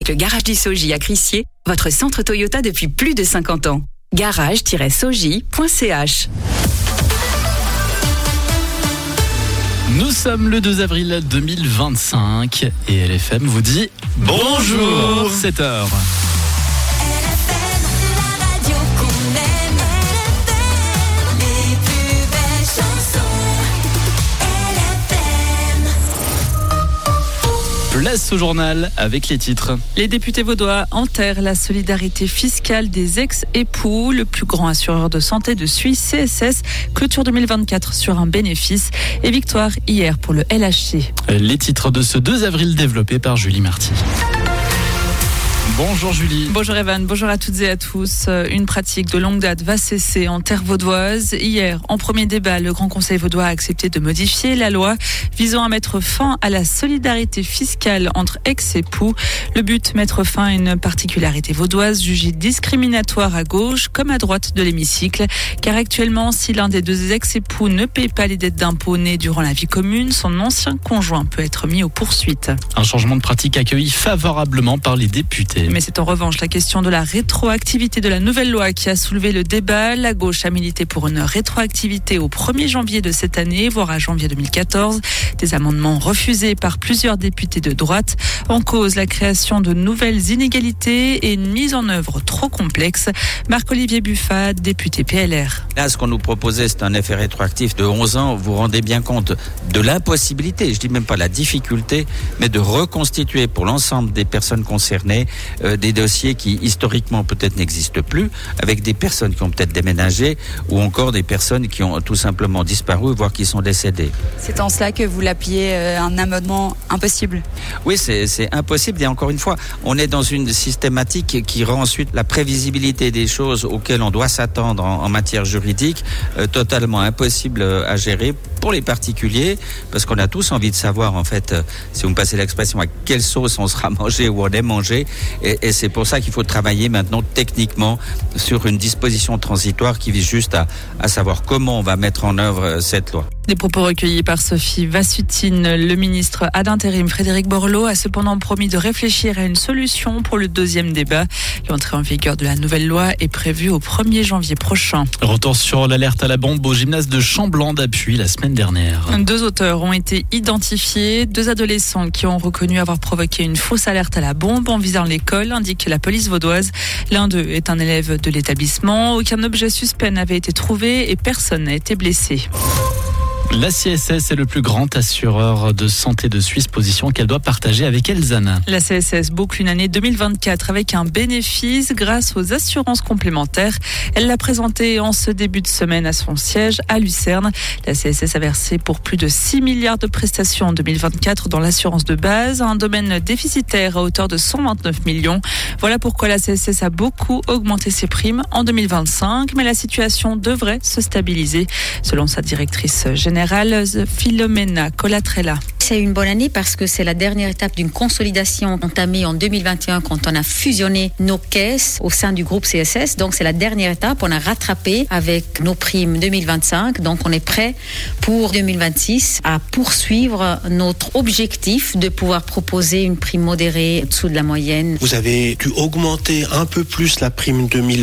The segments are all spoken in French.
avec le Garage du Soji à Crissier, votre centre Toyota depuis plus de 50 ans. garage-soji.ch. Nous sommes le 2 avril 2025 et LFM vous dit bonjour. 7h. Place au journal avec les titres. Les députés vaudois enterrent la solidarité fiscale des ex-époux. Le plus grand assureur de santé de Suisse, CSS, clôture 2024 sur un bénéfice et victoire hier pour le LHC. Les titres de ce 2 avril développés par Julie Marty. Bonjour Julie. Bonjour Evan, bonjour à toutes et à tous. Une pratique de longue date va cesser en terre vaudoise. Hier, en premier débat, le Grand Conseil vaudois a accepté de modifier la loi visant à mettre fin à la solidarité fiscale entre ex-époux. Le but, mettre fin à une particularité vaudoise jugée discriminatoire à gauche comme à droite de l'hémicycle. Car actuellement, si l'un des deux ex-époux ne paye pas les dettes d'impôts nées durant la vie commune, son ancien conjoint peut être mis aux poursuites. Un changement de pratique accueilli favorablement par les députés. Mais c'est en revanche la question de la rétroactivité de la nouvelle loi qui a soulevé le débat. La gauche a milité pour une rétroactivité au 1er janvier de cette année, voire à janvier 2014. Des amendements refusés par plusieurs députés de droite. En cause, la création de nouvelles inégalités et une mise en œuvre trop complexe. Marc-Olivier Buffat, député PLR. Là, ce qu'on nous proposait, c'est un effet rétroactif de 11 ans. Vous vous rendez bien compte de l'impossibilité, je dis même pas la difficulté, mais de reconstituer pour l'ensemble des personnes concernées des dossiers qui historiquement peut-être n'existent plus, avec des personnes qui ont peut-être déménagé ou encore des personnes qui ont tout simplement disparu, voire qui sont décédées. C'est en cela que vous l'appuyez un amendement impossible. Oui, c'est impossible et encore une fois, on est dans une systématique qui rend ensuite la prévisibilité des choses auxquelles on doit s'attendre en matière juridique totalement impossible à gérer pour les particuliers, parce qu'on a tous envie de savoir en fait, si vous me passez l'expression, à quelle sauce on sera mangé ou on est mangé. Et c'est pour ça qu'il faut travailler maintenant techniquement sur une disposition transitoire qui vise juste à savoir comment on va mettre en œuvre cette loi. Des propos recueillis par Sophie Vassutine. Le ministre ad intérim Frédéric Borloo a cependant promis de réfléchir à une solution pour le deuxième débat. L'entrée en vigueur de la nouvelle loi est prévue au 1er janvier prochain. Retour sur l'alerte à la bombe au gymnase de Chamblanc d'Appui la semaine dernière. 2 auteurs ont été identifiés. 2 adolescents qui ont reconnu avoir provoqué une fausse alerte à la bombe en visant l'école, indique la police vaudoise. L'un d'eux est un élève de l'établissement. Aucun objet suspect n'avait été trouvé et personne n'a été blessé. La CSS est le plus grand assureur de santé de Suisse, position qu'elle doit partager avec Elzana. La CSS boucle une année 2024 avec un bénéfice grâce aux assurances complémentaires. Elle l'a présenté en ce début de semaine à son siège à Lucerne. La CSS a versé pour plus de 6 milliards de prestations en 2024 dans l'assurance de base, un domaine déficitaire à hauteur de 129 millions. Voilà pourquoi la CSS a beaucoup augmenté ses primes en 2025, mais la situation devrait se stabiliser, selon sa directrice générale, Philomena Colatrella. C'est une bonne année parce que c'est la dernière étape d'une consolidation entamée en 2021 quand on a fusionné nos caisses au sein du groupe CSS. Donc c'est la dernière étape. On a rattrapé avec nos primes 2025. Donc on est prêt pour 2026 à poursuivre notre objectif de pouvoir proposer une prime modérée au-dessous de la moyenne. Vous avez dû augmenter un peu plus la prime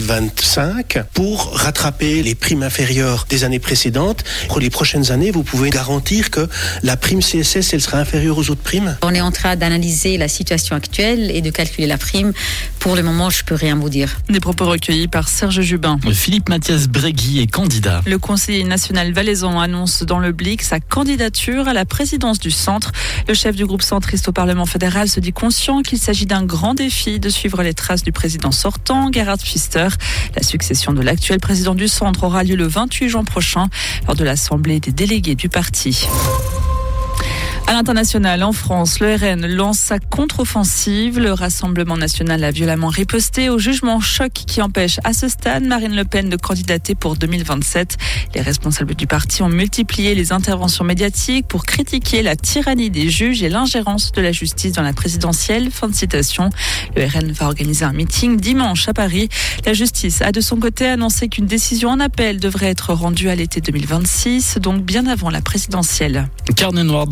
2025 pour rattraper les primes inférieures des années précédentes. Pour les prochaines années, vous pouvez garantir que la prime CSS, elle sera inférieure aux autres primes? On est en train d'analyser la situation actuelle et de calculer la prime. Pour le moment, je ne peux rien vous dire. Des propos recueillis par Serge Jubin. Philippe Mathias Bregui est candidat. Le conseiller national valaisan annonce dans le Blick sa candidature à la présidence du Centre. Le chef du groupe centriste au Parlement fédéral se dit conscient qu'il s'agit d'un grand défi de suivre les traces du président sortant, Gerhard Pfister. La succession de l'actuel président du Centre aura lieu le 28 juin prochain lors de l'Assemblée des délégués du parti. À l'international, en France, le RN lance sa contre-offensive. Le Rassemblement national a violemment riposté au jugement choc qui empêche à ce stade Marine Le Pen de candidater pour 2027. Les responsables du parti ont multiplié les interventions médiatiques pour critiquer la tyrannie des juges et l'ingérence de la justice dans la présidentielle. Fin de citation. Le RN va organiser un meeting dimanche à Paris. La justice a de son côté annoncé qu'une décision en appel devrait être rendue à l'été 2026, donc bien avant la présidentielle. Carnet noir dans le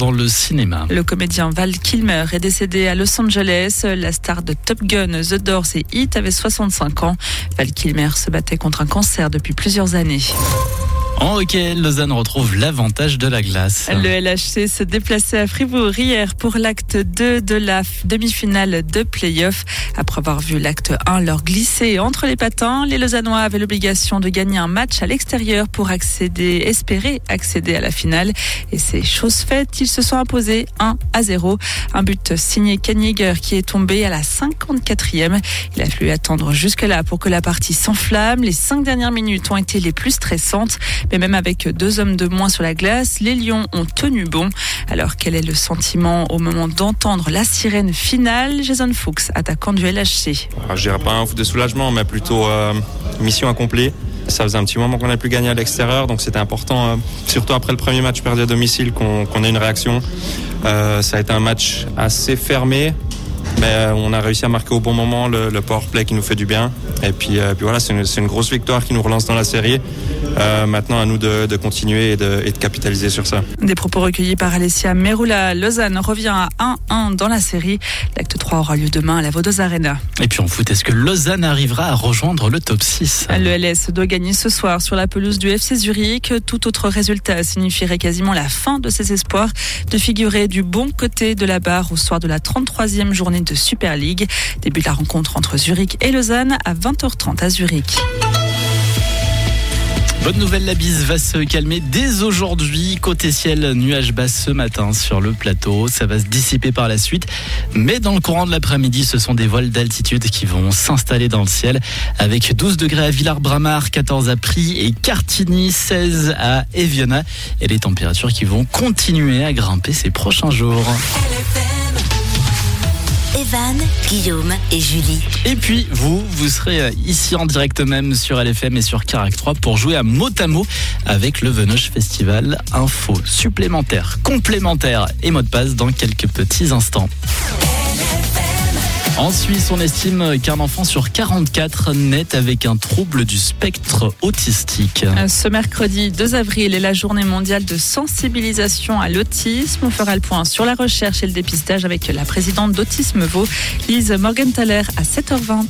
cinéma. Le comédien Val Kilmer est décédé à Los Angeles. La star de Top Gun, The Doors et Heat avait 65 ans. Val Kilmer se battait contre un cancer depuis plusieurs années. En hockey, Lausanne retrouve l'avantage de la glace. Le LHC se déplaçait à Fribourg hier pour l'acte 2 de la demi-finale de play-off. Après avoir vu l'acte 1 leur glisser entre les patins, les Lausannois avaient l'obligation de gagner un match à l'extérieur pour espérer accéder à la finale. Et c'est chose faite, ils se sont imposés 1-0. Un but signé Ken Yeager qui est tombé à la 54e. Il a fallu attendre jusque-là pour que la partie s'enflamme. Les 5 dernières minutes ont été les plus stressantes. Mais même avec 2 hommes de moins sur la glace, les Lions ont tenu bon. Alors quel est le sentiment au moment d'entendre la sirène finale? Jason Fuchs, attaquant du LHC. Je dirais pas un foot de soulagement, mais plutôt mission accomplie. Ça faisait un petit moment qu'on n'a plus gagné à l'extérieur, donc c'était important, surtout après le premier match perdu à domicile, qu'on ait une réaction. Ça a été un match assez fermé. Mais on a réussi à marquer au bon moment le powerplay qui nous fait du bien. Et puis voilà, c'est une grosse victoire qui nous relance dans la série. Maintenant, à nous de continuer et de capitaliser sur ça. Des propos recueillis par Alessia Meroula. Lausanne revient à 1-1 dans la série. L'acte 3 aura lieu demain à la Vaudoise Arena. Et puis en foot, est-ce que Lausanne arrivera à rejoindre le top 6? Le LS doit gagner ce soir sur la pelouse du FC Zurich. Tout autre résultat signifierait quasiment la fin de ses espoirs de figurer du bon côté de la barre au soir de la 33e journée de Super League. Début de la rencontre entre Zurich et Lausanne à 20h30 à Zurich. Bonne nouvelle, la bise va se calmer dès aujourd'hui. Côté ciel, nuages bas ce matin sur le plateau. Ça va se dissiper par la suite. Mais dans le courant de l'après-midi, ce sont des voiles d'altitude qui vont s'installer dans le ciel. Avec 12 degrés à Villars-Bramar, 14 à Pries et Cartigny, 16 à Eviona. Et les températures qui vont continuer à grimper ces prochains jours. Evan, Guillaume et Julie. Et puis vous serez ici en direct même sur LFM et sur Carac 3 pour jouer à mot avec le Venoche Festival. Info supplémentaire, complémentaire et mot de passe dans quelques petits instants. En Suisse, on estime qu'un enfant sur 44 naît avec un trouble du spectre autistique. Ce mercredi 2 avril est la journée mondiale de sensibilisation à l'autisme. On fera le point sur la recherche et le dépistage avec la présidente d'Autisme Vaud, Lise Morgenthaler, à 7h20.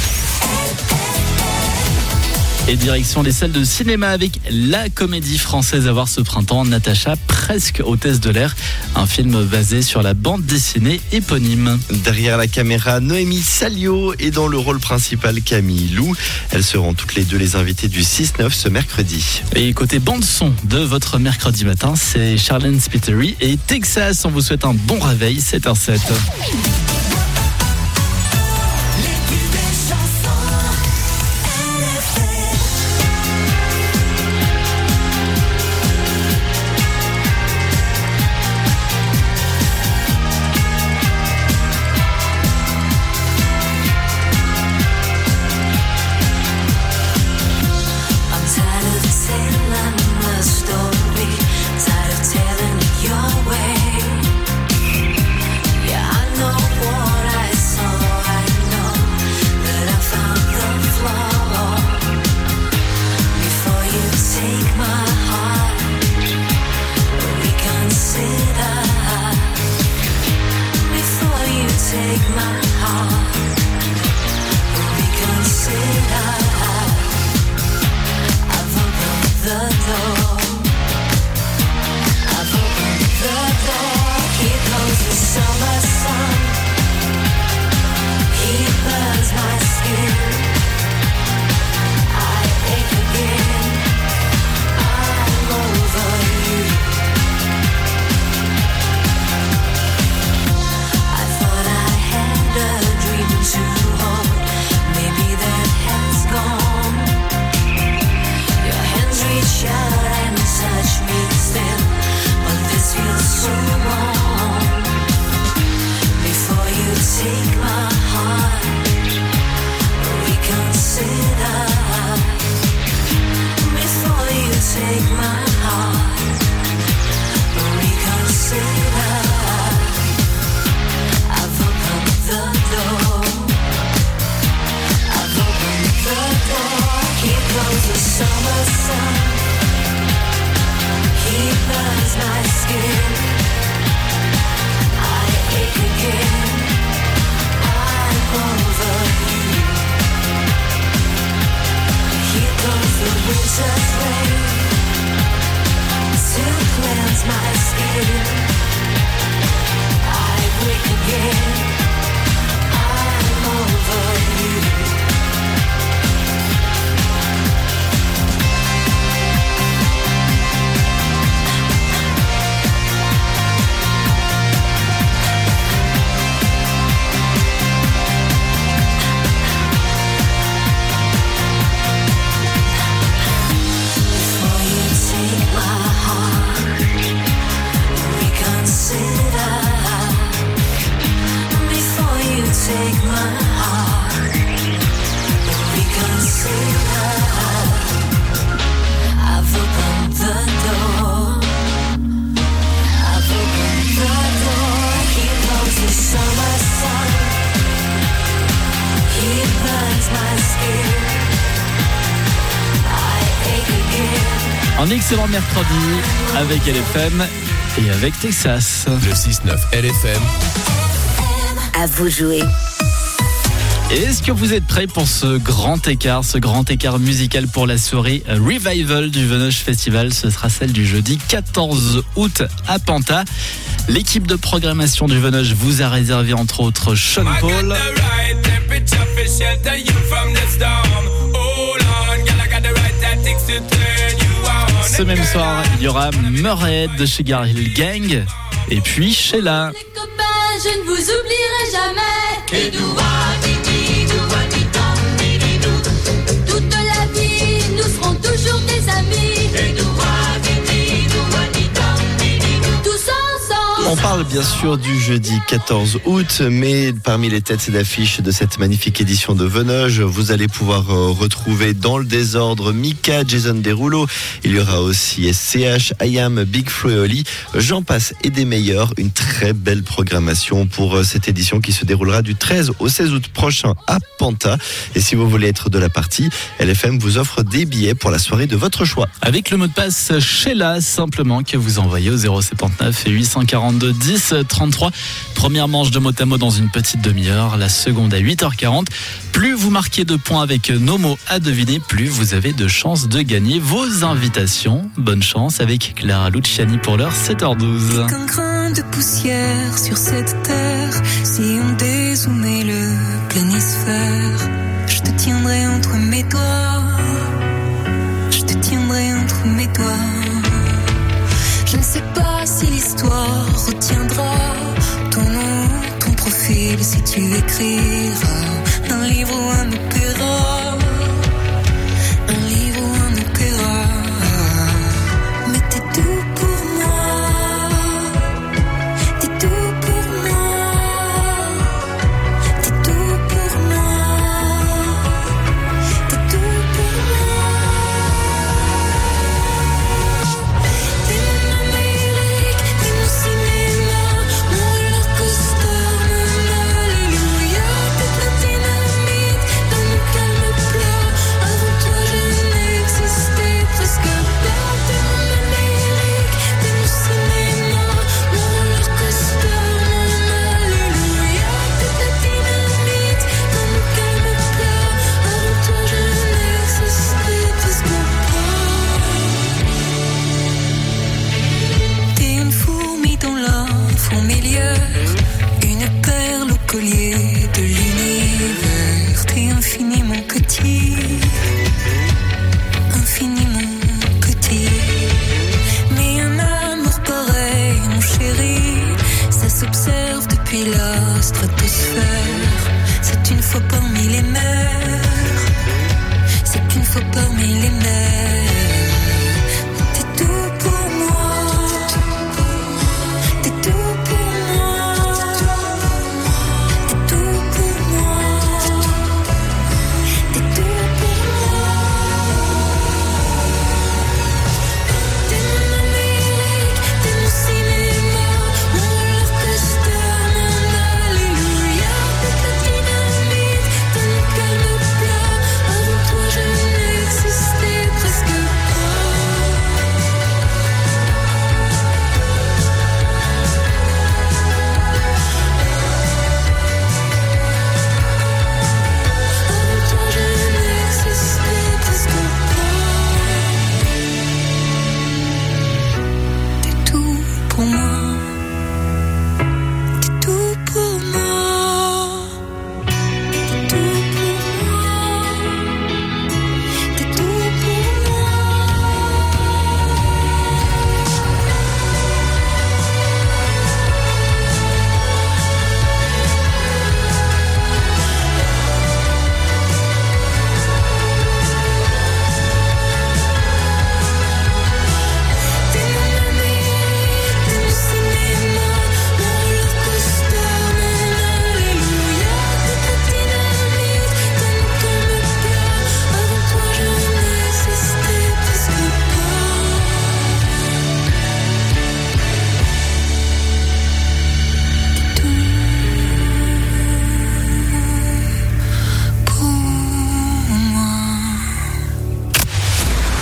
Et direction les salles de cinéma avec la comédie française à voir ce printemps, Natacha, presque hôtesse de l'air. Un film basé sur la bande dessinée éponyme. Derrière la caméra, Noémie Salio et dans le rôle principal, Camille Lou. Elles seront toutes les deux les invitées du 6-9 ce mercredi. Et côté bande-son de votre mercredi matin, c'est Charlene Spiteri et Texas. On vous souhaite un bon réveil, 7h07. Un excellent mercredi avec LFM et avec Texas. Le 6-9 LFM. À vous jouer. Est-ce que vous êtes prêts pour ce grand écart musical pour la soirée Revival du Venoge Festival? Ce sera celle du jeudi 14 août à Panta. L'équipe de programmation du Venoge vous a réservé entre autres Sean Paul. Ce même soir, il y aura Murray de Sugar Hill Gang et puis Sheila. Les copains, je ne vous oublierai jamais. Et toute la vie, nous serons toujours des amis. Tous ensemble. On parle bien sûr du jeudi 14 août, mais parmi les têtes d'affiche de cette magnifique édition de Venoge, vous allez pouvoir retrouver dans le désordre Mika, Jason Derulo. Il y aura aussi SCH, IAM, Big Flo et Oli. J'en passe et des meilleurs. Une très belle programmation pour cette édition qui se déroulera du 13 au 16 août prochain à Panta. Et si vous voulez être de la partie, LFM vous offre des billets pour la soirée de votre choix. Avec le mot de passe Sheila, simplement, que vous envoyez au 079 et 842 10 33. Première manche de mot à mot dans une petite demi-heure, la seconde à 8h40. Plus vous marquez de points avec nos mots à deviner, plus vous avez de chances de gagner vos invitations. Bonne chance avec Clara Luciani pour l'heure 7h12. Qu'un grain de poussière sur cette terre, si on dézoomait le planisphère, je te tiendrai entre mes doigts, je te tiendrai entre mes doigts. Je ne sais pas si l'histoire retiendra ton nom, ton profil, si tu écriras un livre ou un opéra, un livre ou un opéra. Mais t'es tout pour moi, t'es tout pour moi, t'es tout pour moi, t'es tout pour moi. T'es mon Amérique, t'es mon cinéma, mon roller coaster, mon alléluia. T'es la dynamite dans mon calme plat. Avant toi je n'existais presque pas. T'es mon Amérique, t'es mon cinéma, mon roller coaster, mon alléluia. T'es la dynamite dans mon calme plat. Avant toi je n'existais presque pas. T'es une fourmi dans la fourmilière, une perle au collier de l'univers. T'es infiniment petit, infiniment petit. Mais un amour pareil, mon chéri, ça s'observe depuis la stratosphère. C'est une fois parmi les mers, c'est une fois parmi les mers. T'es tout pour moi, t'es tout pour moi, t'es tout pour moi, t'es tout pour moi. T'es mon Amérique, t'es mon cinéma, mon roller coaster, mon alléluia. T'es la dynamite dans mon calme plat. Avant toi je n'existais presque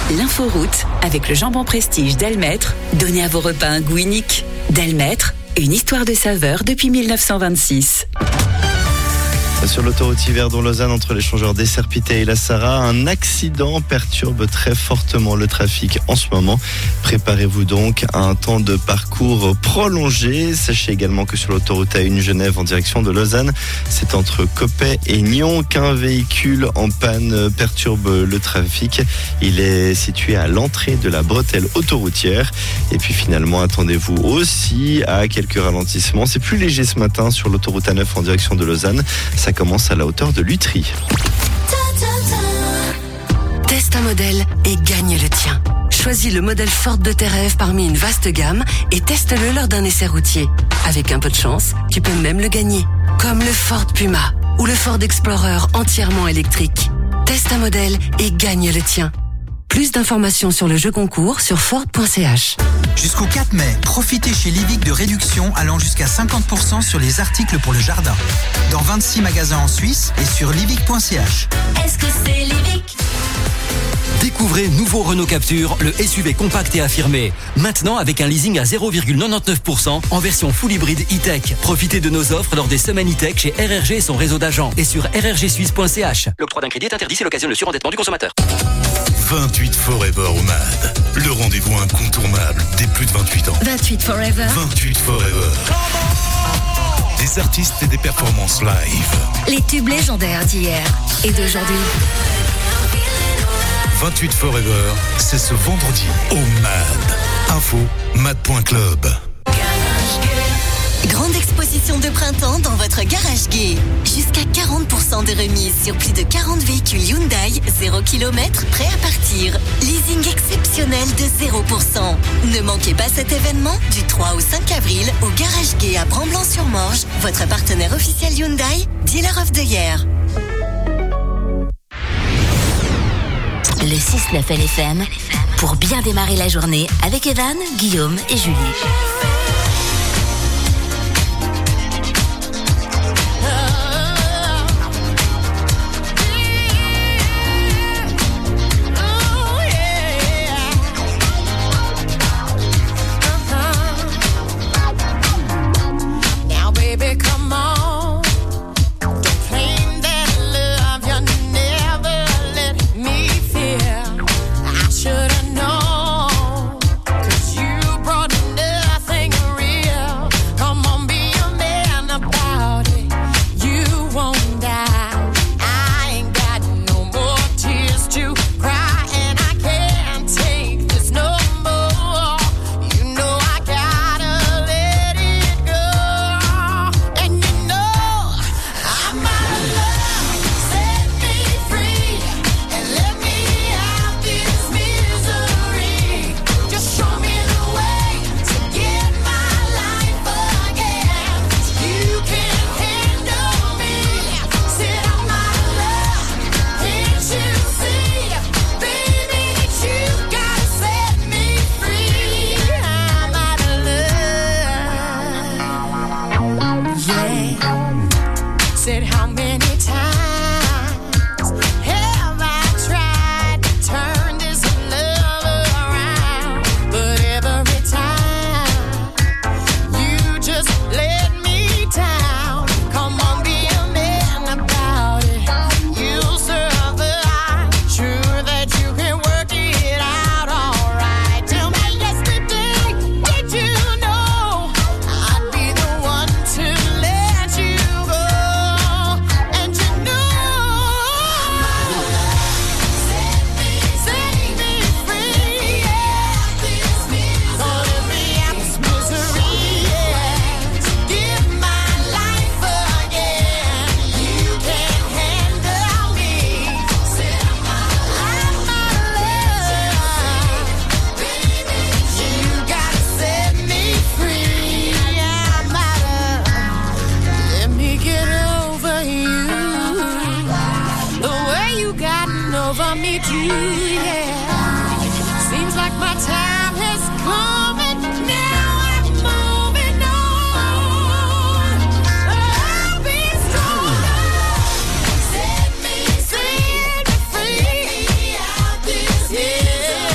L'inforoute avec le jambon prestige Delmaître. Donnez à vos repas un goût unique. Delmaître, une histoire de saveur depuis 1926. Sur l'autoroute Yverdon-Lausanne, entre l'échangeur d'Esserpité et la Sarah, un accident perturbe très fortement le trafic en ce moment. Préparez-vous donc à un temps de parcours prolongé. Sachez également que sur l'autoroute A1 Genève en direction de Lausanne, c'est entre Coppet et Nyon qu'un véhicule en panne perturbe le trafic. Il est situé à l'entrée de la bretelle autoroutière. Et puis finalement, attendez-vous aussi à quelques ralentissements. C'est plus léger ce matin sur l'autoroute A9 en direction de Lausanne. Ça commence à la hauteur de Lutry. Teste un modèle et gagne le tien. Choisis le modèle Ford de tes rêves parmi une vaste gamme et teste-le lors d'un essai routier. Avec un peu de chance, tu peux même le gagner. Comme le Ford Puma ou le Ford Explorer entièrement électrique. Teste un modèle et gagne le tien. Plus d'informations sur le jeu concours sur Ford.ch. Jusqu'au 4 mai, profitez chez Livic de réductions allant jusqu'à 50% sur les articles pour le jardin. Dans 26 magasins en Suisse et sur livic.ch. Est-ce que c'est Livic ? Découvrez nouveau Renault Captur, le SUV compact et affirmé. Maintenant avec un leasing à 0,99% en version full hybride e-tech. Profitez de nos offres lors des semaines e-tech chez RRG et son réseau d'agents et sur rrgsuisse.ch. L'octroi d'un crédit est interdit, c'est l'occasion de surendettement du consommateur. 28 Forever au MAD. Le rendez-vous incontournable des plus de 28 ans. 28 Forever. 28 Forever. Des artistes et des performances live. Les tubes légendaires d'hier et d'aujourd'hui. 28 Forever, c'est ce vendredi au MAD. Info, mad.club. Grande exposition de printemps dans votre garage gay. Jusqu'à 40% de remise sur plus de 40 véhicules Hyundai 0 km prêts à partir. Leasing exceptionnel de 0%. Ne manquez pas cet événement du 3 au 5 avril au garage gay à Bramblon-sur-Morge, votre partenaire officiel Hyundai, Dealer of the Year. Le 6-9 LFM pour bien démarrer la journée avec Evan, Guillaume et Julie. Yeah.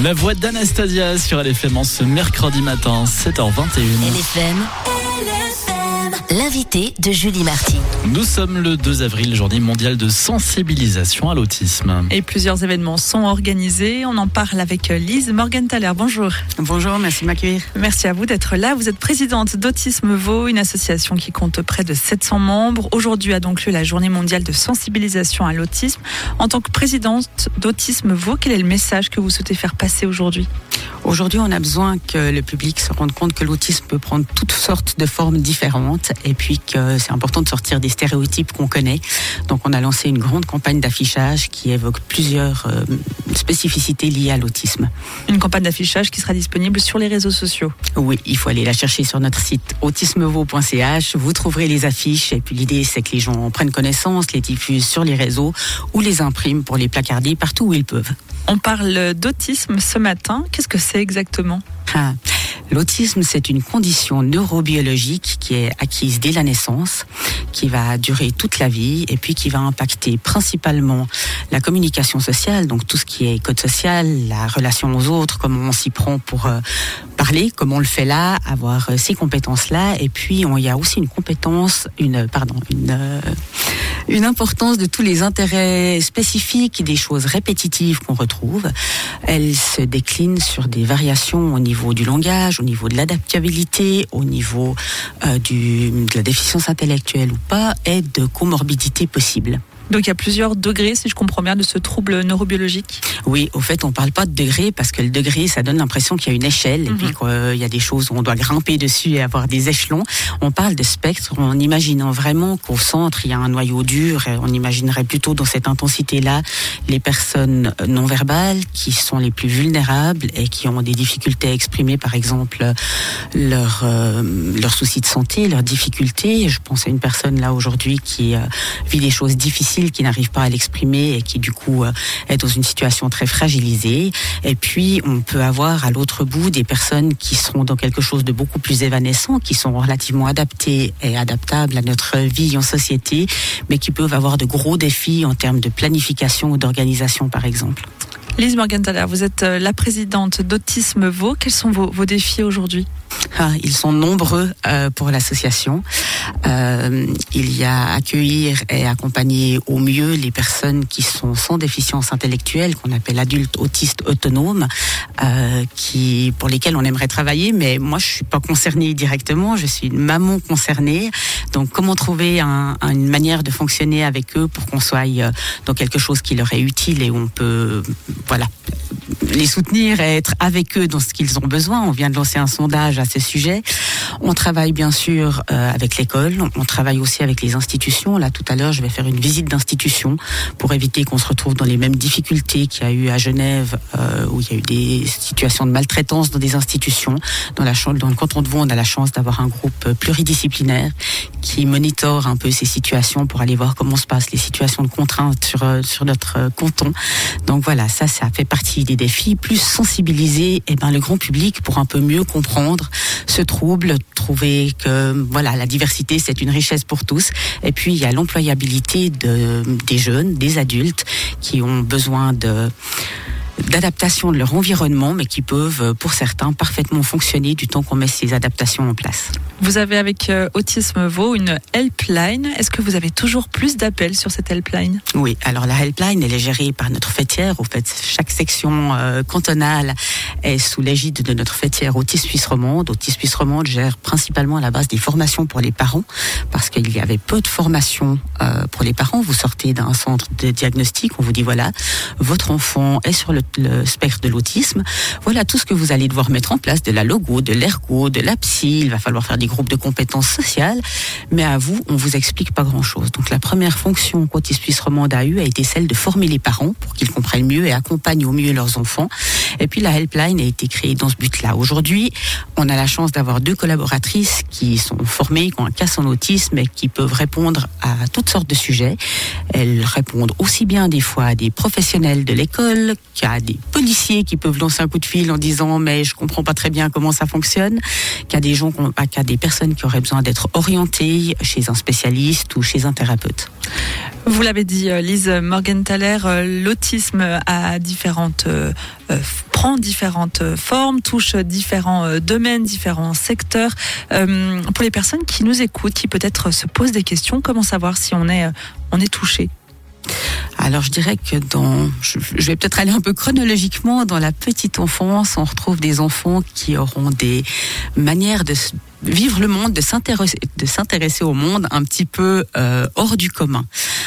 La voix d'Anastasia sur LFM en ce mercredi matin, 7h21. LFM, l'invité de Julie Marty. Nous sommes le 2 avril, journée mondiale de sensibilisation à l'autisme. Et plusieurs événements sont organisés. On en parle avec Lise Morgenthaler. Bonjour. Bonjour, merci de m'accueillir. Merci à vous d'être là. Vous êtes présidente d'Autisme Vaud, une association qui compte près de 700 membres. Aujourd'hui a donc lieu la journée mondiale de sensibilisation à l'autisme. En tant que présidente d'Autisme Vaud, quel est le message que vous souhaitez faire passer aujourd'hui ? Aujourd'hui, on a besoin que le public se rende compte que l'autisme peut prendre toutes sortes de formes différentes et puis que c'est important de sortir des stéréotypes qu'on connaît. Donc, on a lancé une grande campagne d'affichage qui évoque plusieurs spécificités liées à l'autisme. Une campagne d'affichage qui sera disponible sur les réseaux sociaux. Oui, il faut aller la chercher sur notre site autismevaud.ch. Vous trouverez les affiches et puis l'idée, c'est que les gens en prennent connaissance, les diffusent sur les réseaux ou les impriment pour les placarder partout où ils peuvent. On parle d'autisme ce matin. Qu'est-ce que c'est exactement ? L'autisme, c'est une condition neurobiologique qui est acquise dès la naissance, qui va durer toute la vie et puis qui va impacter principalement la communication sociale, donc tout ce qui est code social, la relation aux autres, comment on s'y prend pour parler, comme on le fait là, avoir ces compétences-là. Et puis, il y a aussi une importance de tous les intérêts spécifiques, des choses répétitives qu'on retrouve. Elle se décline sur des variations au niveau du langage, au niveau de l'adaptabilité, au niveau de la déficience intellectuelle ou pas, et de comorbidité possible. Donc il y a plusieurs degrés, si je comprends bien, de ce trouble neurobiologique. Oui, au fait, on ne parle pas de degré parce que le degré, ça donne l'impression qu'il y a une échelle et puis qu'il y a des choses où on doit grimper dessus et avoir des échelons. On parle de spectre en imaginant vraiment qu'au centre, il y a un noyau dur. Et on imaginerait plutôt dans cette intensité-là les personnes non verbales qui sont les plus vulnérables et qui ont des difficultés à exprimer, par exemple, leurs soucis de santé, leurs difficultés. Je pense à une personne là aujourd'hui qui vit des choses difficiles, qui n'arrive pas à l'exprimer et qui du coup est dans une situation très fragilisée. Et puis on peut avoir à l'autre bout des personnes qui seront dans quelque chose de beaucoup plus évanescent, qui sont relativement adaptées et adaptables à notre vie en société, mais qui peuvent avoir de gros défis en termes de planification ou d'organisation par exemple. Lise Morgenthaler, vous êtes la présidente d'Autisme Vaud. Quels sont vos défis aujourd'hui ? Ils sont nombreux pour l'association. Il y a accueillir et accompagner au mieux les personnes qui sont sans déficience intellectuelle, qu'on appelle adultes autistes autonomes, pour lesquels on aimerait travailler, mais moi je suis pas concernée directement, je suis une maman concernée. Donc comment trouver une manière de fonctionner avec eux pour qu'on soit dans quelque chose qui leur est utile et où on peut les soutenir et être avec eux dans ce qu'ils ont besoin. On vient de lancer un sondage à ce sujet. On travaille bien sûr avec l'école, on travaille aussi avec les institutions. Là tout à l'heure je vais faire une visite d'institution pour éviter qu'on se retrouve dans les mêmes difficultés qu'il y a eu à Genève où il y a eu des situations de maltraitance dans des institutions. Dans le canton de Vaud, on a la chance d'avoir un groupe pluridisciplinaire qui monitore un peu ces situations pour aller voir comment se passent les situations de contrainte sur notre canton. Donc voilà, ça fait partie des défis, plus sensibiliser le grand public pour un peu mieux comprendre ce trouble, trouver que la diversité c'est une richesse pour tous. Et puis il y a l'employabilité des jeunes, des adultes qui ont besoin d'adaptation de leur environnement, mais qui peuvent, pour certains, parfaitement fonctionner du temps qu'on met ces adaptations en place. Vous avez avec Autisme Vaud une helpline. Est-ce que vous avez toujours plus d'appels sur cette helpline ? Oui, alors la helpline, elle est gérée par notre fêtière. Au fait, chaque section cantonale est sous l'égide de notre fêtière Autisme Suisse Romande. Autisme Suisse Romande gère principalement à la base des formations pour les parents, parce qu'il y avait peu de formations pour les parents. Vous sortez d'un centre de diagnostic, on vous dit votre enfant est sur le spectre de l'autisme. Voilà tout ce que vous allez devoir mettre en place, de la logo, de l'ergo, de la psy. Il va falloir faire des groupes de compétences sociales, mais à vous, on vous explique pas grand-chose. Donc la première fonction qu'Autisme Suisse Romande a eue a été celle de former les parents pour qu'ils comprennent mieux et accompagnent au mieux leurs enfants. Et puis la helpline a été créée dans ce but-là. Aujourd'hui, on a la chance d'avoir 2 collaboratrices qui sont formées, qui ont un cas en autisme et qui peuvent répondre à toutes sortes de sujets. Elles répondent aussi bien des fois à des professionnels de l'école qu'à a des policiers qui peuvent lancer un coup de fil en disant mais je comprends pas très bien comment ça fonctionne, qu'il y a des gens, qu'il y a des personnes qui auraient besoin d'être orientées chez un spécialiste ou chez un thérapeute. Vous l'avez dit, Lise Morgenthaler, l'autisme a prend différentes formes, touche différents domaines, différents secteurs. Pour les personnes qui nous écoutent, qui peut-être se posent des questions, comment savoir si on est touché ? Alors je dirais que je vais peut-être aller un peu chronologiquement, dans la petite enfance, on retrouve des enfants qui auront des manières de vivre le monde, de s'intéresser au monde un petit peu hors du commun.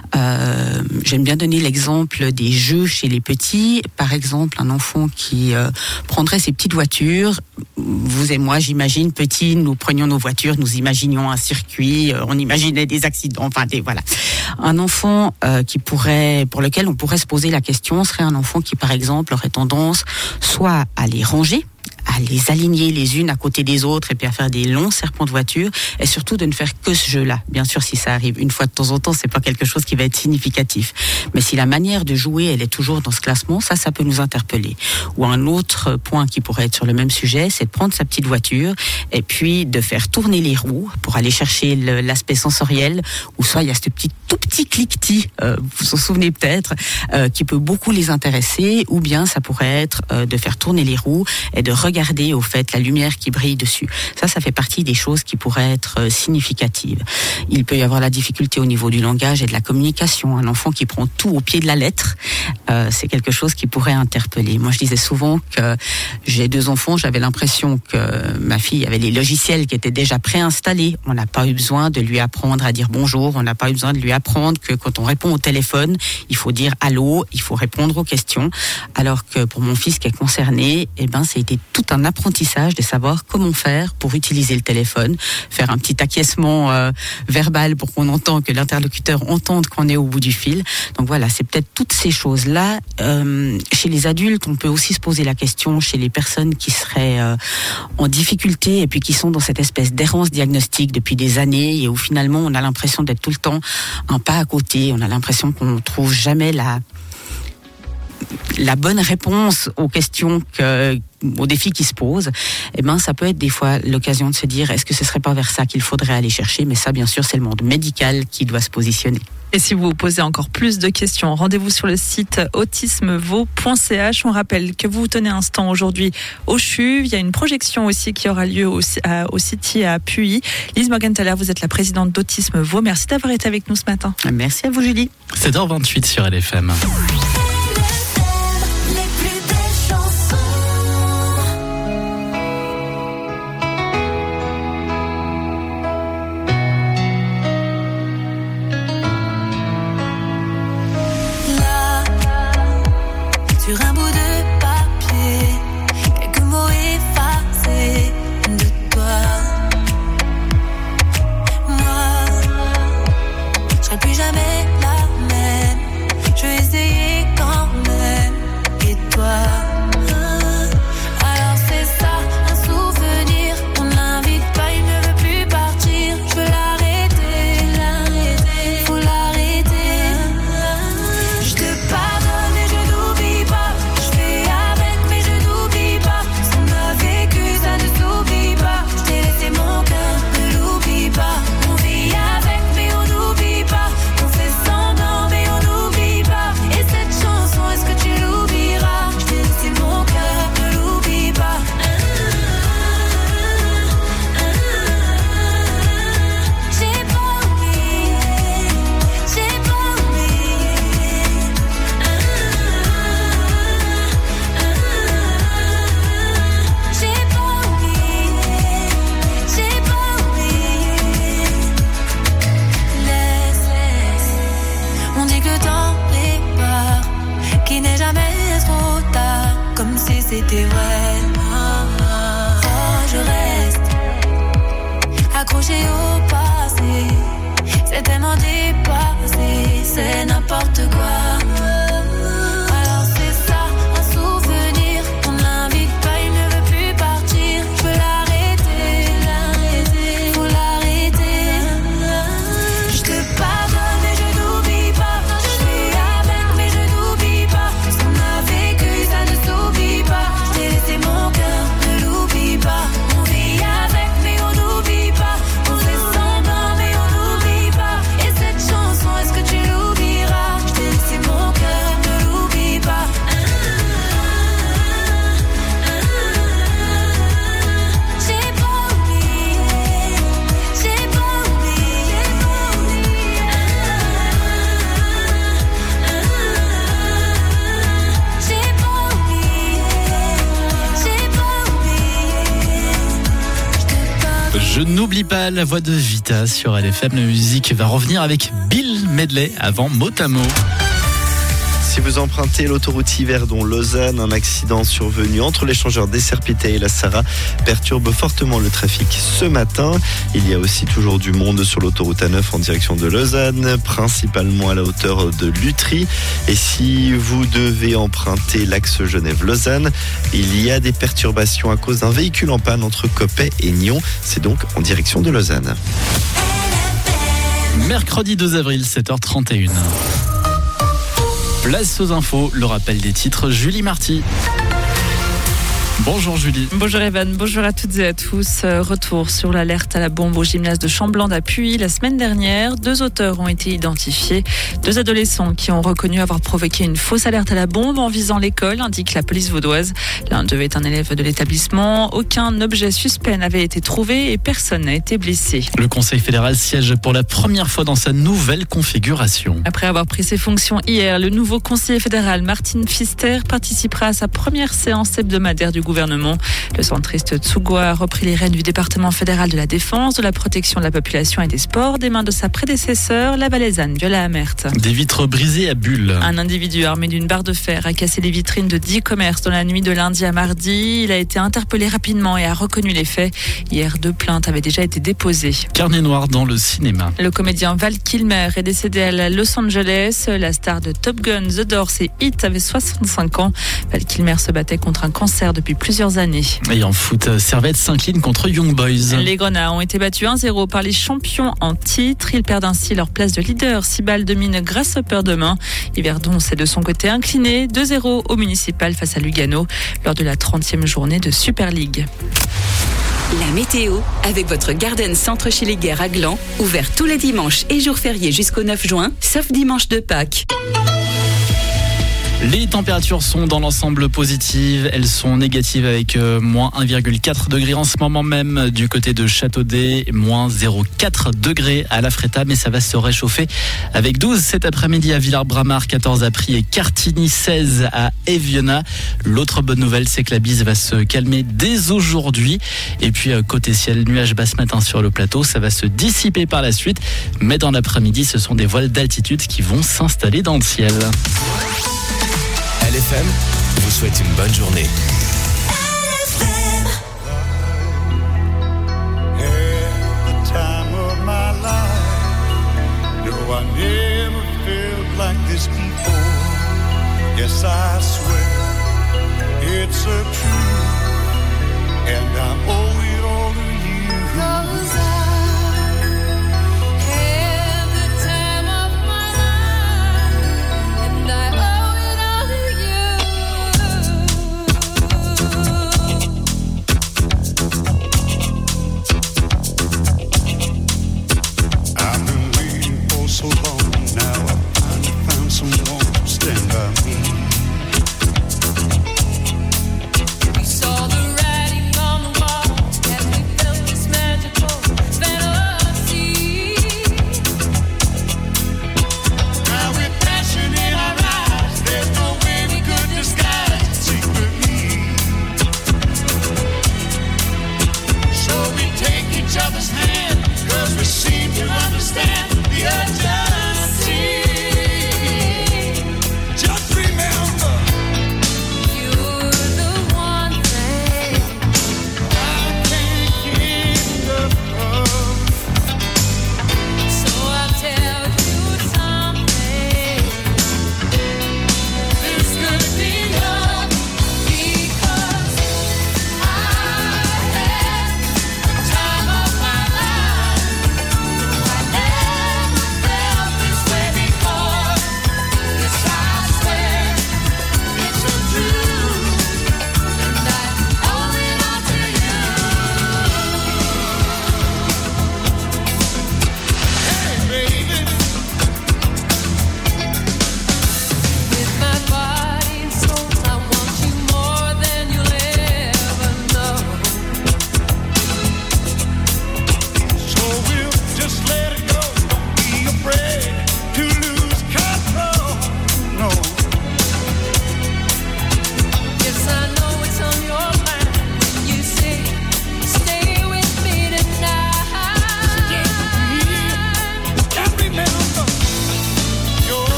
J'aime bien donner l'exemple des jeux chez les petits. Par exemple, un enfant qui prendrait ses petites voitures. Vous et moi, j'imagine, petits, nous prenions nos voitures, nous imaginions un circuit, on imaginait des accidents, voilà. Un enfant pour lequel on pourrait se poser la question serait un enfant qui, par exemple, aurait tendance soit à les ranger, à les aligner les unes à côté des autres et puis à faire des longs serpents de voiture, et surtout de ne faire que ce jeu-là. Bien sûr, si ça arrive une fois de temps en temps, c'est pas quelque chose qui va être significatif. Mais si la manière de jouer, elle est toujours dans ce classement, ça peut nous interpeller. Ou un autre point qui pourrait être sur le même sujet, c'est de prendre sa petite voiture et puis de faire tourner les roues pour aller chercher l'aspect sensoriel, ou soit il y a ce tout petit cliquetis, vous vous en souvenez peut-être, qui peut beaucoup les intéresser, ou bien ça pourrait être de faire tourner les roues et de regarder au fait la lumière qui brille dessus. Ça fait partie des choses qui pourraient être significatives. Il peut y avoir la difficulté au niveau du langage et de la communication. Un enfant qui prend tout au pied de la lettre, c'est quelque chose qui pourrait interpeller. Moi, je disais souvent que j'ai 2 enfants, j'avais l'impression que ma fille avait les logiciels qui étaient déjà préinstallés. On n'a pas eu besoin de lui apprendre à dire bonjour, on n'a pas eu besoin de lui apprendre que quand on répond au téléphone, il faut dire allô, il faut répondre aux questions. Alors que pour mon fils qui est concerné, ça a été tout un apprentissage de savoir comment faire pour utiliser le téléphone, faire un petit acquiescement verbal pour que l'interlocuteur entende qu'on est au bout du fil. Donc voilà, c'est peut-être toutes ces choses-là. Chez les adultes, on peut aussi se poser la question, chez les personnes qui seraient en difficulté et puis qui sont dans cette espèce d'errance diagnostique depuis des années et où finalement on a l'impression d'être tout le temps un pas à côté, on a l'impression qu'on ne trouve jamais la bonne réponse aux questions aux défis qui se posent. Ça peut être des fois l'occasion de se dire, est-ce que ce serait pas vers ça qu'il faudrait aller chercher? Mais ça, bien sûr, c'est le monde médical qui doit se positionner. Et si vous vous posez encore plus de questions, rendez-vous sur le site autismevaud.ch. On rappelle que vous tenez un stand aujourd'hui au CHU. Il y a une projection aussi qui aura lieu au City à Puy. Lise Morgenthaler, vous êtes la présidente d'Autisme Vaud. Merci d'avoir été avec nous ce matin. Merci à vous, Julie. 7h28 sur LFM. Sur un bout de papier, quelques mots effacés de toi. Moi, je serai plus jamais la même. Je vais essayer quand même. Et toi, alors c'est ça, un souvenir. On l'invite pas, il ne veut plus partir. Je veux l'arrêter, faut l'arrêter. Je te pardonne et je n'oublie pas. Je fais avec mais je n'oublie pas. Ce qu'on a vécu, ça ne s'oublie pas. Je t'ai laissé mon cœur, ne l'oublie pas. On vit avec mais on n'oublie pas. On fait semblant mais on n'oublie pas. Et cette chanson, est-ce que tu l'oublieras? Je t'ai laissé mon cœur, ne l'oublie pas. J'ai pas oublié, j'ai pas oublié. J'ai pas oublié, j'ai pas oublié. Laisse, on dit que le temps répare, qu'il n'est jamais trop tard, comme si c'était vrai. Oh, je reste accroché au passé, c'est tellement dépassé, c'est n'importe quoi. Alors c'est ça, un souvenir, on l'invite pas, il ne veut plus partir. Je veux l'arrêter, faut l'arrêter. Je te pardonne et je n'oublie pas. Je fais avec mais je n'oublie pas. Ce qu'on a vécu, ça N'oublie pas la voix de Vita sur LFM. La musique va revenir avec Bill Medley avant mot à mot. Si vous empruntez l'autoroute Yverdon-Lausanne, un accident survenu entre l'échangeur d'Esserpité et la Sarah perturbe fortement le trafic ce matin. Il y a aussi toujours du monde sur l'autoroute A9 en direction de Lausanne, principalement à la hauteur de Lutry. Et si vous devez emprunter l'axe Genève-Lausanne, il y a des perturbations à cause d'un véhicule en panne entre Coppet et Nyon. C'est donc en direction de Lausanne. Mercredi 2 avril, 7h31. Place aux infos, le rappel des titres, Julie Marty. Bonjour Julie. Bonjour Evan, bonjour à toutes et à tous. Retour sur l'alerte à la bombe au gymnase de Chamblanc d'Apuy. La semaine dernière, 2 auteurs ont été identifiés. 2 adolescents qui ont reconnu avoir provoqué une fausse alerte à la bombe en visant l'école, indique la police vaudoise. L'un d'eux est un élève de l'établissement. Aucun objet suspect n'avait été trouvé et personne n'a été blessé. Le Conseil fédéral siège pour la première fois dans sa nouvelle configuration. Après avoir pris ses fonctions hier, le nouveau conseiller fédéral Martin Pfister participera à sa première séance hebdomadaire du gouvernement. Le centriste Tsougo a repris les rênes du département fédéral de la défense, de la protection de la population et des sports des mains de sa prédécesseur, la valaisanne Viola Amert. Des vitres brisées à Bulle. Un individu armé d'une barre de fer a cassé les vitrines de 10 commerces dans la nuit de lundi à mardi. Il a été interpellé rapidement et a reconnu les faits. Hier, 2 plaintes avaient déjà été déposées. Carnet noir dans le cinéma. Le comédien Val Kilmer est décédé à Los Angeles. La star de Top Gun, The Doors et Hit avait 65 ans. Val Kilmer se battait contre un cancer depuis plusieurs années. Et en foot, Servette s'incline contre Young Boys. Les Grenats ont été battus 1-0 par les champions en titre. Ils perdent ainsi leur place de leader. 6 balles domine Grasshopper demain. Yverdon s'est de son côté incliné 2-0 au municipal face à Lugano lors de la 30e journée de Super League. La météo avec votre Garden Centre Schilliger à Gland, ouvert tous les dimanches et jours fériés jusqu'au 9 juin, sauf dimanche de Pâques. Les températures sont dans l'ensemble positives. Elles sont négatives avec moins 1,4 degrés en ce moment même du côté de Châteaudet, moins 0,4 degrés à La Fretta, mais ça va se réchauffer avec 12 cet après-midi à Villars-Bramar, 14 à Prie et Cartigny, 16 à Eviona. L'autre bonne nouvelle, c'est que la bise va se calmer dès aujourd'hui. Et puis côté ciel, nuages bas ce matin sur le plateau, ça va se dissiper par la suite. Mais dans l'après-midi, ce sont des voiles d'altitude qui vont s'installer dans le ciel. LFM vous souhaite une bonne journée.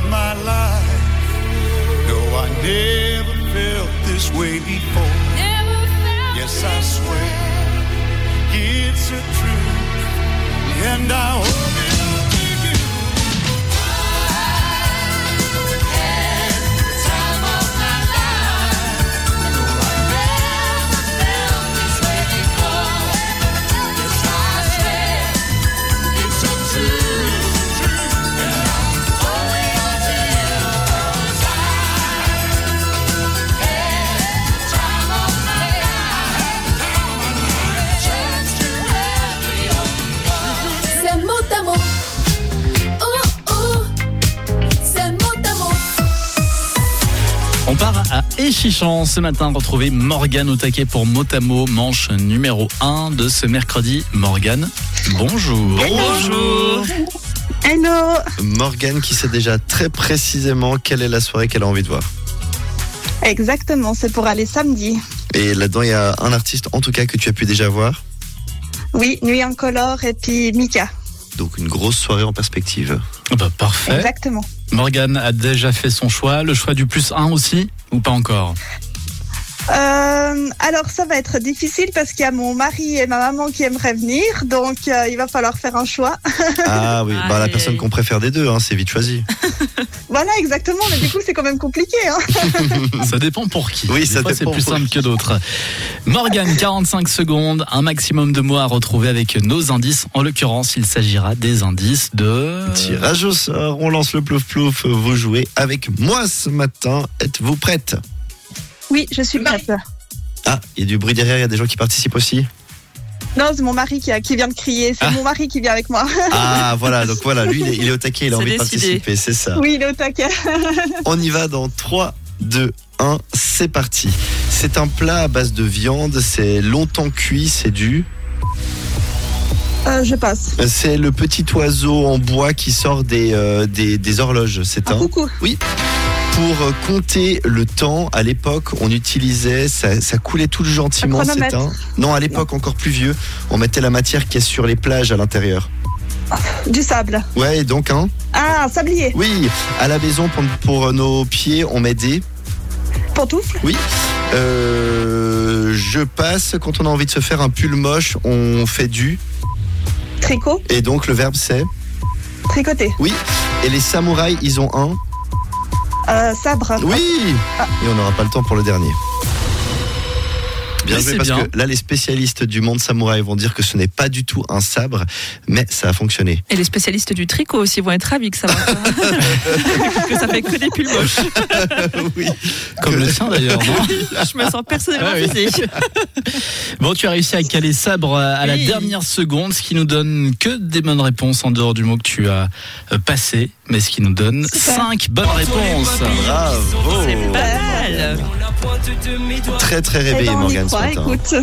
my life. No, I never felt this way before. Yes, I swear it's a truth, and I hope it. On part à Échichan ce matin, retrouver Morgane au taquet pour Motamo, manche numéro 1 de ce mercredi. Morgane, bonjour. Bonjour. Hello. Morgane qui sait déjà très précisément quelle est la soirée qu'elle a envie de voir. Exactement, c'est pour aller samedi. Et là-dedans, il y a un artiste en tout cas que tu as pu déjà voir. Oui, Nuit Incolore et puis Mika. Donc une grosse soirée en perspective. Bah, parfait. Exactement. Morgane a déjà fait son choix, le choix du +1 aussi, ou pas encore? Alors ça va être difficile parce qu'il y a mon mari et ma maman qui aimeraient venir, donc il va falloir faire un choix. Ah oui, bah, la personne qu'on préfère des deux, hein, c'est vite choisi. Voilà, exactement, mais du coup c'est quand même compliqué. Hein. Ça dépend pour qui. Oui, ça dépend. C'est plus simple que d'autres. Morgane, 45 secondes, un maximum de mots à retrouver avec nos indices. En l'occurrence, il s'agira des indices de... Tirage au sort, on lance le plouf plouf, vous jouez avec moi ce matin. Êtes-vous prête ? Oui, je suis prête. Ah, il y a du bruit derrière, il y a des gens qui participent aussi. Non, c'est mon mari qui vient de crier. C'est mon mari qui vient avec moi. Ah, voilà, donc voilà, lui, il est au taquet, il a envie de participer, c'est ça. Oui, il est au taquet. On y va dans 3, 2, 1, c'est parti. C'est un plat à base de viande, c'est longtemps cuit, c'est du... Je passe. C'est le petit oiseau en bois qui sort des horloges, c'est un... coucou. Oui. Pour compter le temps, à l'époque, on utilisait, ça coulait tout gentiment, c'est un... Non, à l'époque, encore plus vieux, on mettait la matière qui est sur les plages à l'intérieur. Du sable. Ouais, donc un... Ah, un sablier. Oui, à la maison, pour nos pieds, on met des... Pantoufles. Oui. Je passe, quand on a envie de se faire un pull moche, on fait du... Tricot. Et donc, le verbe, c'est... Tricoter. Oui. Et les samouraïs, ils ont un... sabre. Oui. Et on n'aura pas le temps pour le dernier. Bien joué, parce que là, les spécialistes du monde samouraï vont dire que ce n'est pas du tout un sabre, mais ça a fonctionné. Et les spécialistes du tricot aussi vont être ravis que ça va pas. Que ça fait que des pulls moches. Oui. Comme le tien d'ailleurs, non? Je me sens personnellement visée. Bon, tu as réussi à caler sabre à la dernière seconde, ce qui nous donne que des bonnes réponses en dehors du mot que tu as passé, mais ce qui nous donne 5 bonnes réponses. Bravo. C'est pas mal. Très très réveillé, Morgane, ce matin. Écoute.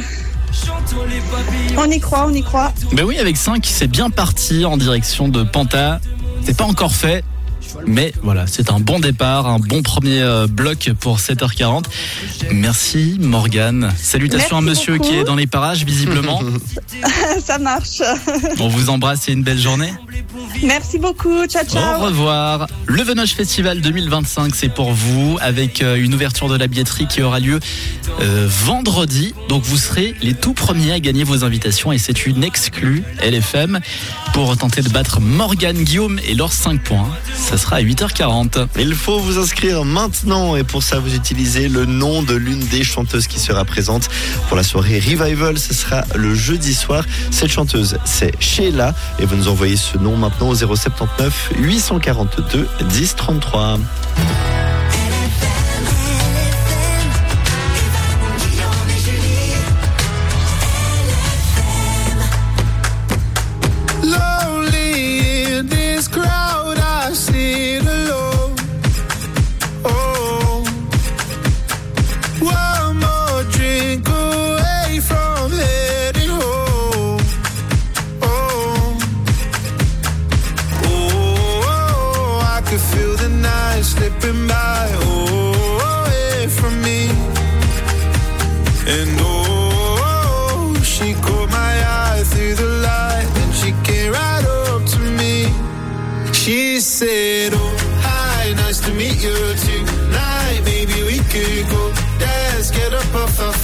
On y croit. Ben oui, avec 5, c'est bien parti en direction de Panta. C'est pas encore fait, mais voilà, c'est un bon départ, un bon premier bloc pour 7h40. Merci Morgane. Salutations à monsieur qui est dans les parages, visiblement. Ça marche. On vous embrasse et une belle journée. Merci beaucoup, ciao. Au revoir. Le Venoge Festival 2025, c'est pour vous, avec une ouverture de la billetterie qui aura lieu vendredi. Donc vous serez les tout premiers à gagner vos invitations et c'est une exclue LFM pour tenter de battre Morgane, Guillaume et leurs 5 points. Ça sera à 8h40. Il faut vous inscrire maintenant et pour ça vous utilisez le nom de l'une des chanteuses qui sera présente pour la soirée Revival. Ce sera le jeudi soir. Cette chanteuse, c'est Sheila et vous nous envoyez ce nom maintenant au 079 842 10 33. Slipping by, away from me. And she caught my eye through the light. And she came right up to me. She said, oh, hi,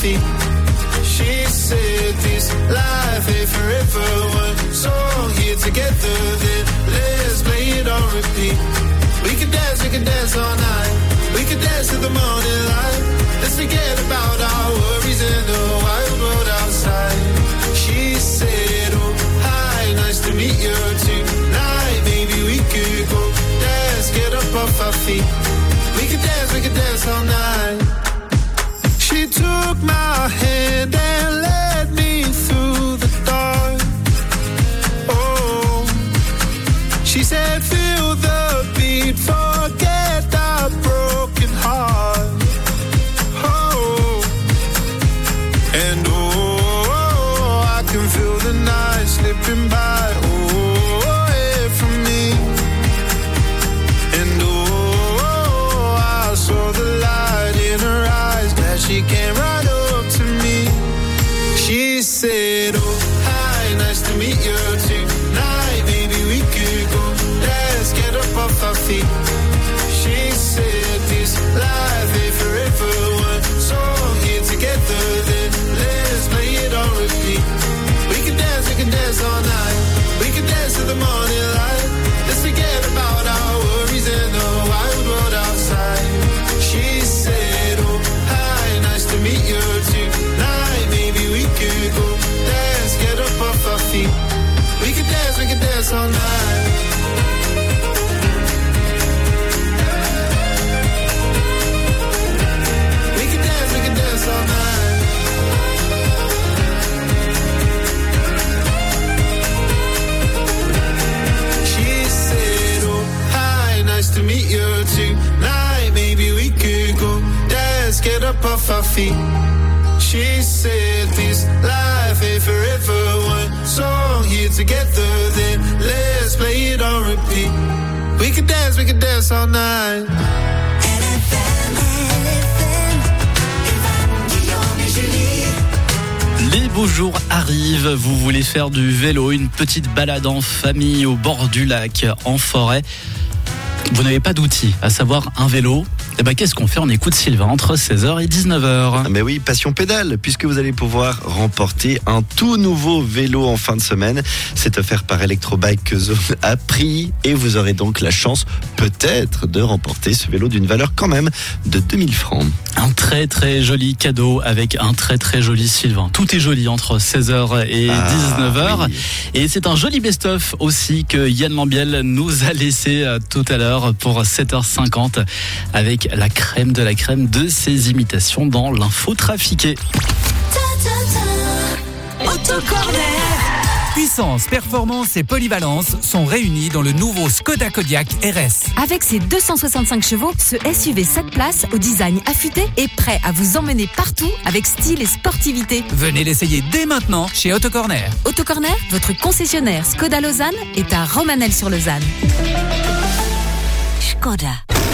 feet. She said this life ain't forever. One song here together, then let's play it on repeat. We can dance all night. We can dance till the morning light. Let's forget about our worries in the wild world outside. She said, oh, hi, nice to meet you tonight. Maybe we could go dance, get up off our feet. We can dance all night. She took my hand and led me through the dark. Oh, she said, feel the beat, forget our broken heart. Oh, and oh, I can feel the night slipping by. Oh, away from me. And oh, I saw the light in her eyes. Glad she came right up to me. She said, oh, hi, nice to meet you tonight. Maybe we could go dance, get up off our feet. She said this life ain't forever. One song here together, then let's play it on repeat. We can dance all night. We can dance till the morning light. Let's forget about our worries and the wild world outside. She said, oh, hi, nice to meet you tonight. Maybe we could go dance, get up off our feet. We can dance all night. We can dance all night. She said, oh, hi, nice to meet you tonight. Maybe we could go dance, get up off our feet. She said this life ain't forever. One song here together, then let's play it on repeat. We can dance all night. Les beaux jours arrivent, vous voulez faire du vélo, une petite balade en famille au bord du lac, en forêt. Vous n'avez pas d'outils, à savoir un vélo. Eh ben, qu'est-ce qu'on fait? On écoute Sylvain entre 16h et 19h. Mais oui, Passion Pédale, puisque vous allez pouvoir remporter un tout nouveau vélo en fin de semaine. C'est offert par Electrobike Zone à prix et vous aurez donc la chance peut-être de remporter ce vélo d'une valeur quand même de 2000 francs. Un très très joli cadeau avec un très très joli Sylvain. Tout est joli entre 16h et 19h. Oui. Et c'est un joli best-of aussi que Yann Lambiel nous a laissé tout à l'heure pour 7h50 avec la crème de ses imitations dans l'info trafiquée. Autocorner. Puissance, performance et polyvalence sont réunis dans le nouveau Skoda Kodiaq RS. Avec ses 265 chevaux, ce SUV 7 places au design affûté est prêt à vous emmener partout avec style et sportivité. Venez l'essayer dès maintenant chez Autocorner. Autocorner, votre concessionnaire Skoda Lausanne est à Romanel-sur-Lausanne. Skoda.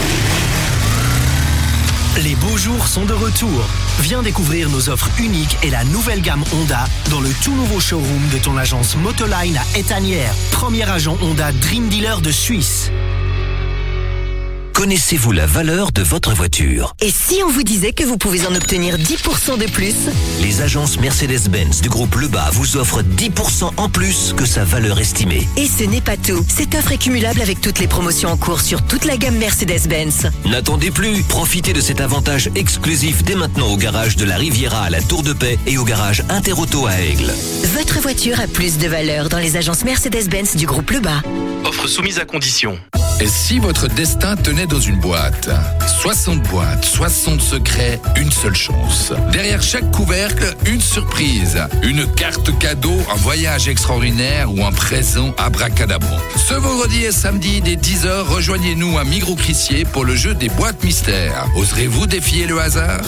Les beaux jours sont de retour. Viens découvrir nos offres uniques et la nouvelle gamme Honda dans le tout nouveau showroom de ton agence Motoline à Étanières. Premier agent Honda Dream Dealer de Suisse. Connaissez-vous la valeur de votre voiture? Et si on vous disait que vous pouvez en obtenir 10% de plus? Les agences Mercedes-Benz du groupe Lebas vous offrent 10% en plus que sa valeur estimée. Et ce n'est pas tout. Cette offre est cumulable avec toutes les promotions en cours sur toute la gamme Mercedes-Benz. N'attendez plus. Profitez de cet avantage exclusif dès maintenant au garage de la Riviera à la Tour de Paix et au garage Interauto à Aigle. Votre voiture a plus de valeur dans les agences Mercedes-Benz du groupe Lebas. Offre soumise à condition. Et si votre destin tenait dans une boîte? 60 boîtes, 60 secrets, une seule chance. Derrière chaque couvercle, une surprise. Une carte cadeau, un voyage extraordinaire ou un présent abracadabra. Ce vendredi et samedi dès 10h, rejoignez-nous à Migros-Crissier pour le jeu des boîtes mystères. Oserez-vous défier le hasard?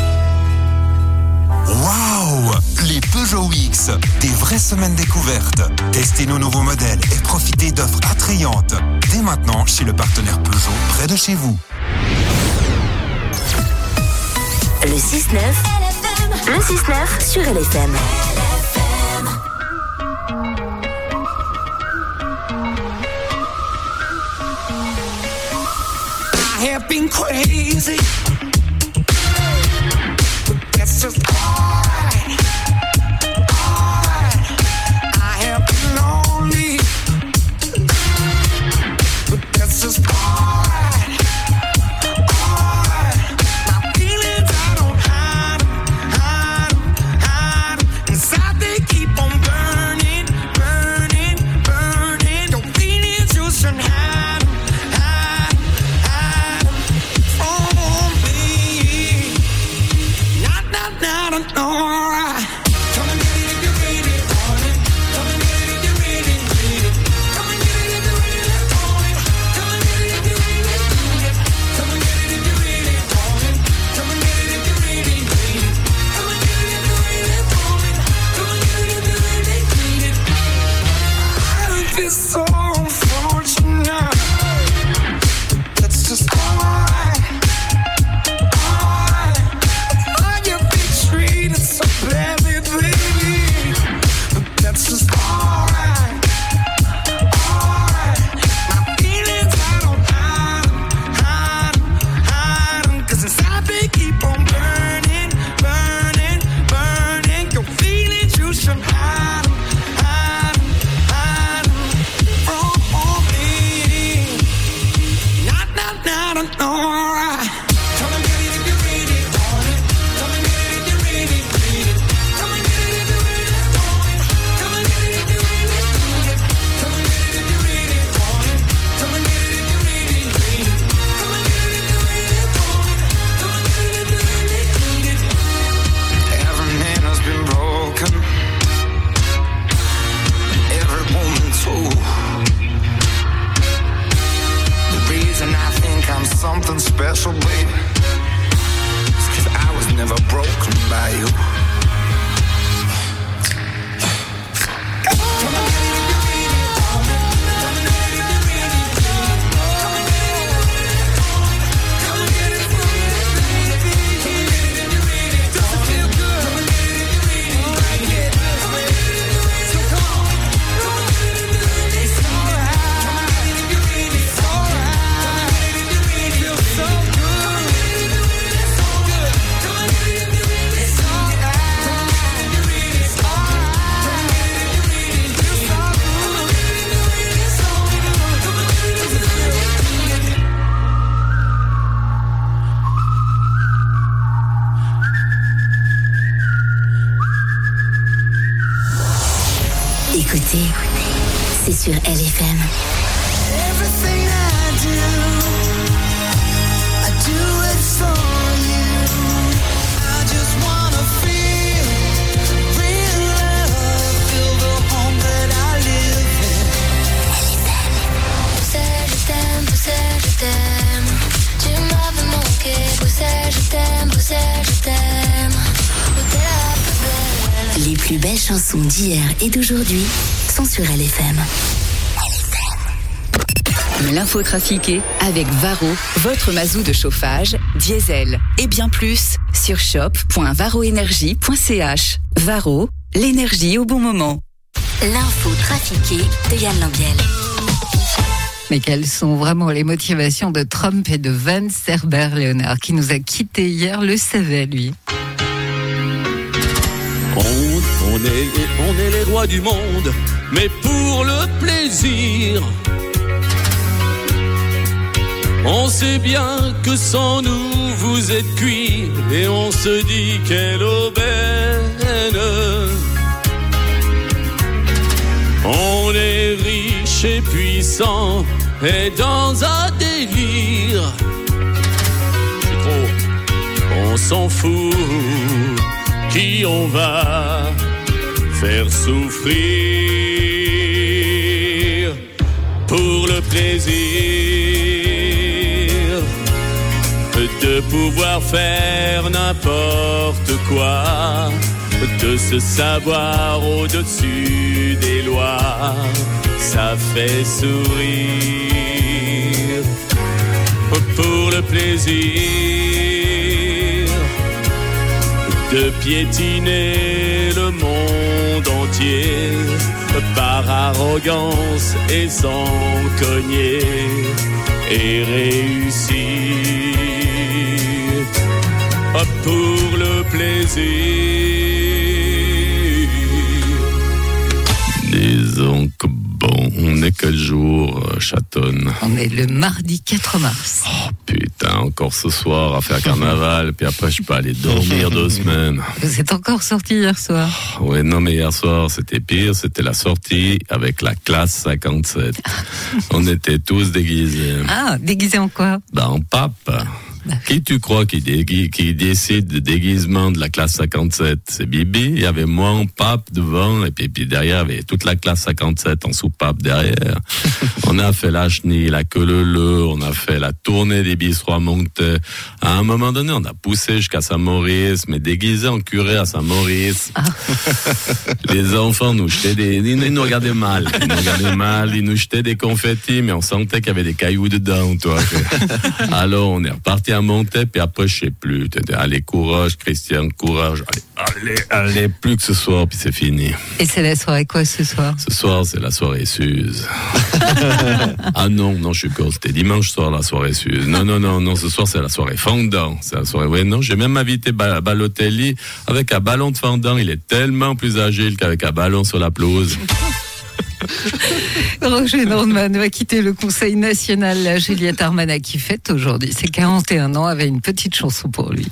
Waouh! Les Peugeot X, des vraies semaines découvertes. Testez nos nouveaux modèles et profitez d'offres attrayantes. Dès maintenant, chez le partenaire Peugeot, près de chez vous. Le 6-9. Le 6-9 sur LFM. I have been crazy. That's just all something special, baby. It's 'cause I was never broken by you. Écoutez, c'est sur LFM. Everything I do it for you. I just wanna feel real love, feel the home that I live in. Bruxelles, je t'aime. Tu m'avais manqué. Bruxelles, je t'aime. Où t'es la plus belle. Les plus belles chansons d'hier et d'aujourd'hui sont sur LFM. L'info trafiquée avec Varro, votre mazou de chauffage, diesel et bien plus sur shop.varroenergie.ch. Varro, l'énergie au bon moment. L'info trafiquée de Yann Lambiel. Mais quelles sont vraiment les motivations de Trump et de Vance Herbert Léonard qui nous a quittés hier, le savait lui. On est les rois du monde, mais pour le plaisir. On sait bien que sans nous vous êtes cuits, et on se dit quelle aubaine. On est riche et puissant et dans un délire. C'est trop, on s'en fout. Qui on va faire souffrir pour le plaisir de pouvoir faire n'importe quoi, de se savoir au-dessus des lois, ça fait sourire pour le plaisir de piétiner le monde entier par arrogance et sans cogner et réussir pour le plaisir. Disons que bon, on est quel jour, chatonne? On est le mardi 4 mars. Oh putain, encore ce soir à faire carnaval, puis après je peux aller dormir 2 semaines. Vous êtes encore sorti hier soir? Ouais, non mais hier soir c'était pire, c'était la sortie avec la classe 57. On était tous déguisés. Ah, déguisés en quoi? En pape. Qui tu crois qui décide de déguisement de la classe 57? C'est Bibi. Il y avait moi en pape devant, et puis derrière, il y avait toute la classe 57 en soupape derrière. On a fait la chenille, la queue leu, on a fait la tournée des bistrots à Moncton. À un moment donné, on a poussé jusqu'à Saint-Maurice, mais déguisé en curé à Saint-Maurice. Ah. Les enfants nous jetaient ils nous regardaient mal. Ils nous jetaient des confettis, mais on sentait qu'il y avait des cailloux dedans, toi. Alors, on est reparti à monter, puis après, je sais plus. Allez, courage, Christian, courage. Allez, plus que ce soir, puis c'est fini. Et c'est la soirée quoi ce soir? Ce soir, c'est la soirée Suze. Ah non, je suis con. C'était dimanche soir, la soirée Suze. Non, ce soir, c'est la soirée fondant. C'est la soirée, ouais, non, j'ai même invité Balotelli avec un ballon de fondant. Il est tellement plus agile qu'avec un ballon sur la pelouse. Roger Nordman va quitter le Conseil national. La Juliette Armanet qui fête aujourd'hui ses 41 ans avait une petite chanson pour lui.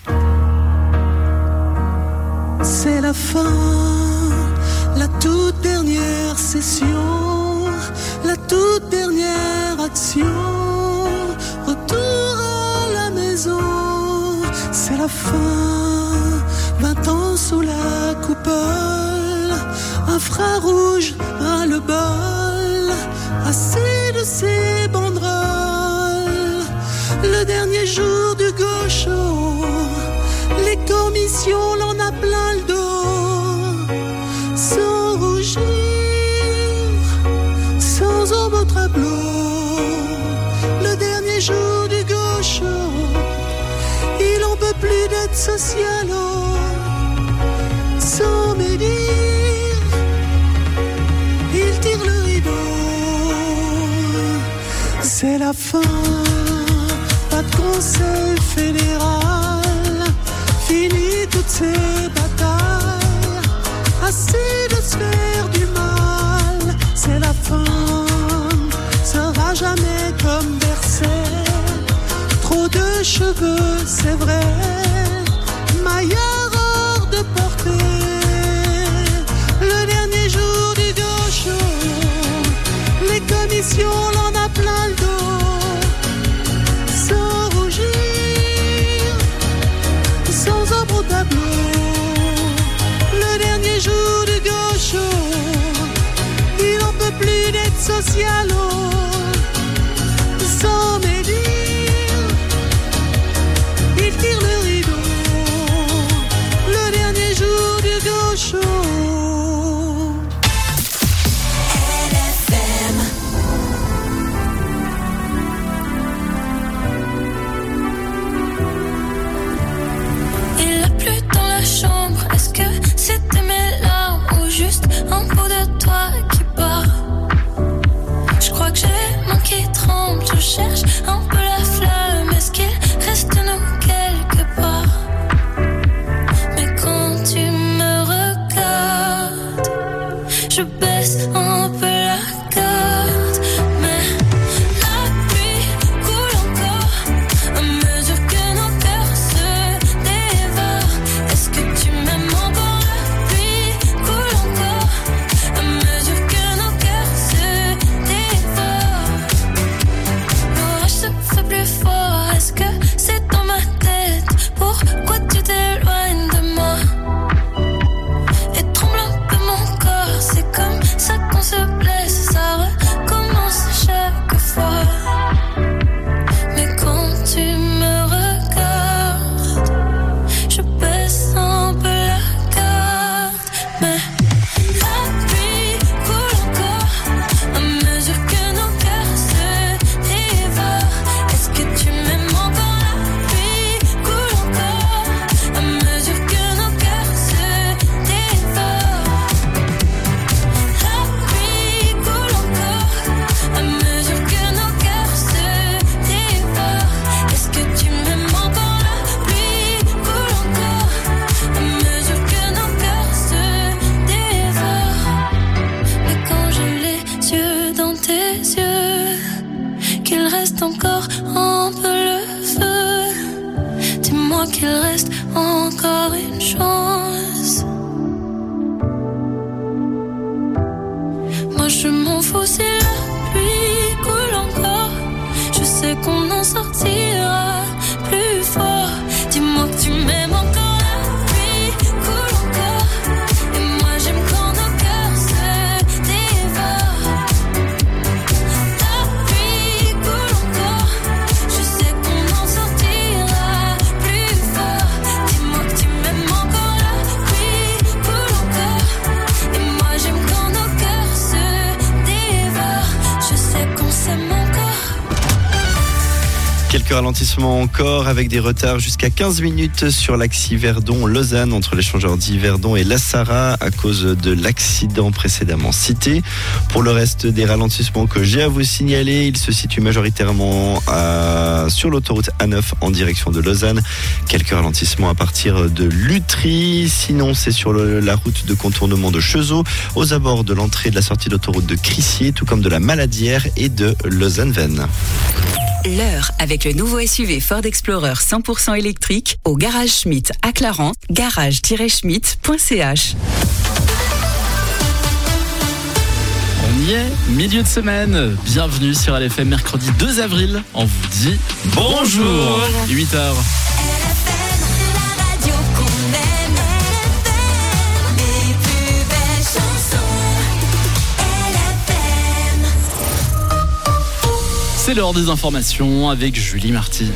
C'est la fin, la toute dernière session, la toute dernière action, retour à la maison. C'est la fin, 20 ans sous la coupole, infrarouge ras le bol, assez de ces banderoles. le dernier jour du gaucho, les commissions l'en a plein le dos, sans rougir, sans ombre au tableau, le dernier jour du gaucho, il en peut plus d'être socialo, sans médire, il tire le rideau, c'est la fin, pas de conseil fédéral, fini toutes ces batailles, assez de se faire du mal, c'est la fin, sera jamais comme Bercé, trop de cheveux, c'est vrai, maillard hors de portée, le dernier jour du gaucho, les commissions l'en a plein le dos, sans rougir, sans ombre au tableau, le dernier jour du gaucho, il en peut plus d'être socialo, sans médire, il tire le rideau, le dernier jour du gaucho. Il a plu dans la chambre, est-ce que c'était mes larmes ou juste un bout de toi qui bat? Je crois que j'ai mon qui tremble, je cherche un peu la flamme, est-ce qu'il reste de nous quelque part? Mais quand tu me regardes, je baisse un peu la garde, mais la pluie coule encore à mesure que nos cœurs se dévorent. Est-ce que tu m'aimes encore? La pluie coule encore à mesure que nos cœurs se dévorent. L'orage se fait plus fort, est-ce que c'est dans ma tête? Pourquoi tu t'éloignes de moi? Et tremble un peu mon corps, c'est comme ça qu'on se blesse, ça recommence chaque fois. Mais quand tu me regardes, je baisse un peu la garde, mais la pluie coule encore à mesure que nos cœurs se dévorent. Est-ce que tu m'aimes encore? La pluie coule encore à mesure que nos cœurs se dévorent. La pluie coule encore à mesure que nos cœurs se dévorent. Est-ce que tu m'aimes encore? La pluie coule encore à mesure que nos cœurs se dévorent. Mais quand j'ai les yeux dans tes yeux, qu'il reste encore un peu le feu, dis-moi qu'il reste encore une chance. Moi je m'en fous si la pluie coule encore, je sais qu'on en sortira plus fort. Dis-moi que tu m'aimes encore. La pluie coule encore, et moi j'aime quand nos cœurs se dévorent. La pluie coule encore, je sais qu'on en sortira plus fort. Dis-moi que tu m'aimes encore. La pluie coule encore, et moi j'aime quand nos cœurs se dévorent. Je sais qu'on s'aime encore. Quelques ralentissements encore avec des retards jusqu'à 15 minutes sur l'axe Yverdon-Lausanne entre l'échangeur d'Yverdon et La Sarah à cause de l'accident précédemment cité. Pour le reste des ralentissements que j'ai à vous signaler, ils se situent majoritairement sur l'autoroute A9 en direction de Lausanne. Quelques ralentissements à partir de Lutry. Sinon, c'est sur la route de contournement de Chezeaux, aux abords de l'entrée de la sortie d'autoroute de Crissier, tout comme de la Maladière et de Lausanne-Vennes. L'heure avec le nouveau SUV Ford Explorer 100% électrique au Garage Schmitt à Clarens, garage-schmitt.ch. On y est, milieu de semaine. Bienvenue sur LFM, mercredi 2 avril. On vous dit bonjour. 8h. C'est l'heure des informations avec Julie Marty.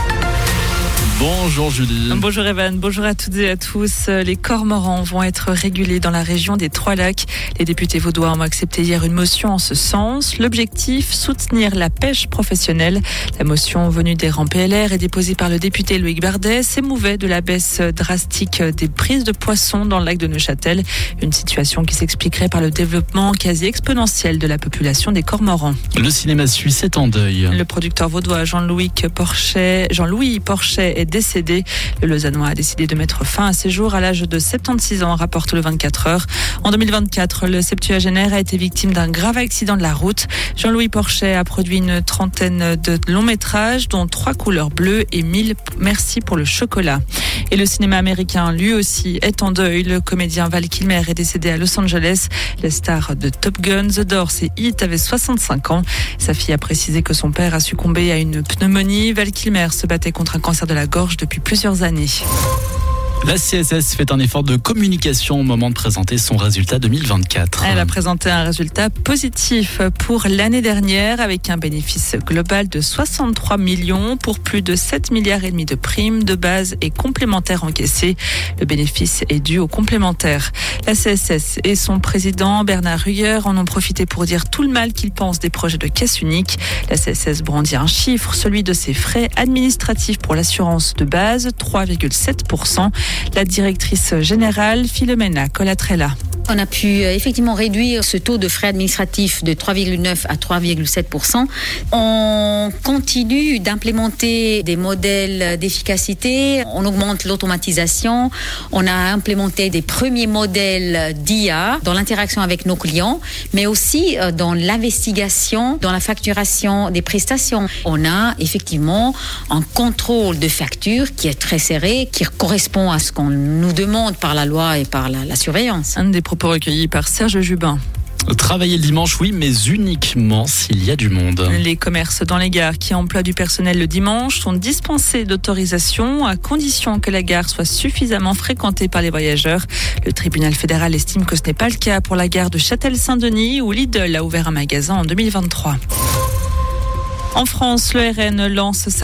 Bonjour Julie. Bonjour Evan, bonjour à toutes et à tous. Les cormorans vont être régulés dans la région des Trois-Lacs. Les députés vaudois ont accepté hier une motion en ce sens. L'objectif, soutenir la pêche professionnelle. La motion venue des rangs PLR et déposée par le député Loïc Bardet s'émouvait de la baisse drastique des prises de poissons dans le lac de Neuchâtel. Une situation qui s'expliquerait par le développement quasi exponentiel de la population des cormorans. Le cinéma suisse est en deuil. Le producteur vaudois Jean-Louis Porchet est décédé. Le Lausannois a décidé de mettre fin à ses jours à l'âge de 76 ans, rapporte le 24 heures. En 2024, le septuagénaire a été victime d'un grave accident de la route. Jean-Louis Porchet a produit une trentaine de longs métrages, dont 3 couleurs bleues et 1000 merci pour le chocolat. Et le cinéma américain, lui aussi, est en deuil. Le comédien Val Kilmer est décédé à Los Angeles. Le star de Top Gun, The Doors et Heat avait 65 ans. Sa fille a précisé que son père a succombé à une pneumonie. Val Kilmer se battait contre un cancer de la gorge depuis plusieurs années. La CSS fait un effort de communication au moment de présenter son résultat 2024. Elle a présenté un résultat positif pour l'année dernière avec un bénéfice global de 63 millions pour plus de 7,5 milliards de primes, de base et complémentaires encaissées. Le bénéfice est dû aux complémentaires. La CSS et son président Bernard Ruyer en ont profité pour dire tout le mal qu'ils pensent des projets de caisse unique. La CSS brandit un chiffre, celui de ses frais administratifs pour l'assurance de base, 3,7%. La directrice générale, Philomena Colatrella. On a pu effectivement réduire ce taux de frais administratifs de 3,9 à 3,7%. On continue d'implémenter des modèles d'efficacité. On augmente l'automatisation. On a implémenté des premiers modèles d'IA dans l'interaction avec nos clients, mais aussi dans l'investigation, dans la facturation des prestations. On a effectivement un contrôle de facture qui est très serré, qui correspond à ce qu'on nous demande par la loi et par la surveillance. Un des propos recueillis par Serge Jubin. Travailler le dimanche, oui, mais uniquement s'il y a du monde. Les commerces dans les gares qui emploient du personnel le dimanche sont dispensés d'autorisation à condition que la gare soit suffisamment fréquentée par les voyageurs. Le tribunal fédéral estime que ce n'est pas le cas pour la gare de Châtel-Saint-Denis où Lidl a ouvert un magasin en 2023. En France, le RN lance